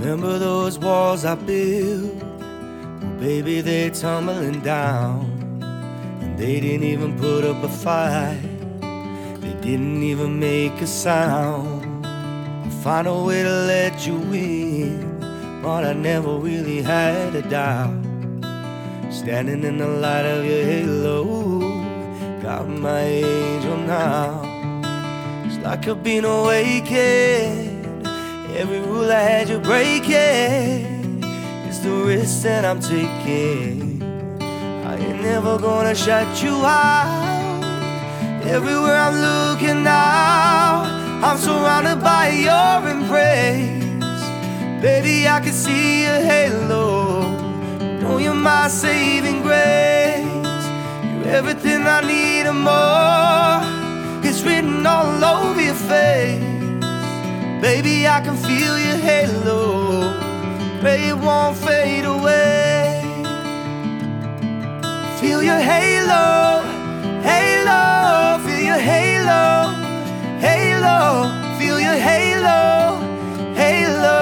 Remember those walls I built? Well, baby, they're tumbling down. And they didn't even put up a fight. They didn't even make a sound. I'll find a way to let you in, but I never really had a doubt. Standing in the light of your halo, got my angel now. It's like I've been awakened. Every rule I had you breaking. It's the risk that I'm taking. I ain't never gonna shut you out. Everywhere I'm looking now, I'm surrounded by your embrace. Baby, I can see your halo. Know you're my saving grace. You're everything I need and more. It's written all over your face. Baby, I can feel your halo. Pray it won't fade away. Feel your halo, halo. Feel your halo, halo. Feel your halo, halo.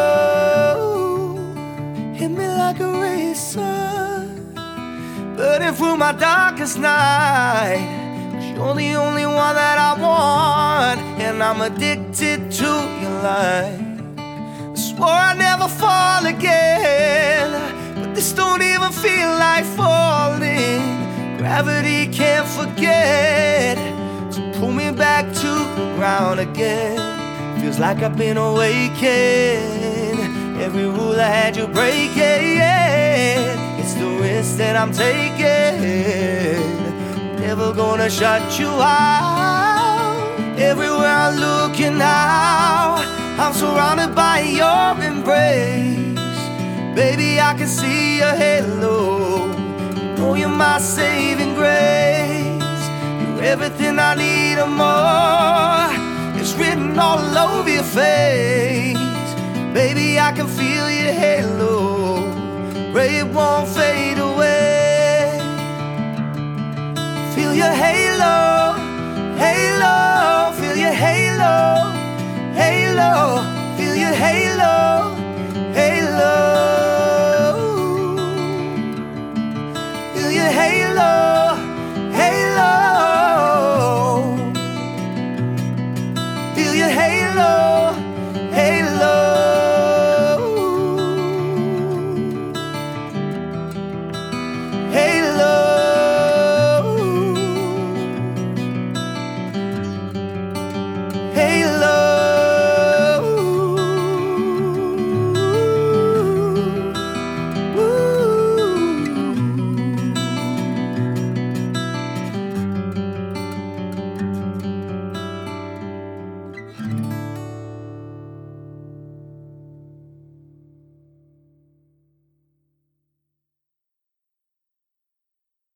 Hit me like a ray of sun, burning through my darkest night. 'Cause you're the only one that I want, and I'm addicted to your light. I swore I'd never fall again, but this don't even feel like falling. Gravity can't forget to pull me back to the ground again. Feels like I've been awakened. Every rule I had you breaking. It's the risk that I'm taking. Never gonna shut you out. Everywhere I'm looking now, I'm surrounded by your embrace. Baby, I can see your halo. Know you're my saving grace. You're everything I need and more. It's written all over your face. Baby, I can feel your halo. Pray it won't fade away. Feel your halo, halo. Feel your halo, halo. Feel your halo.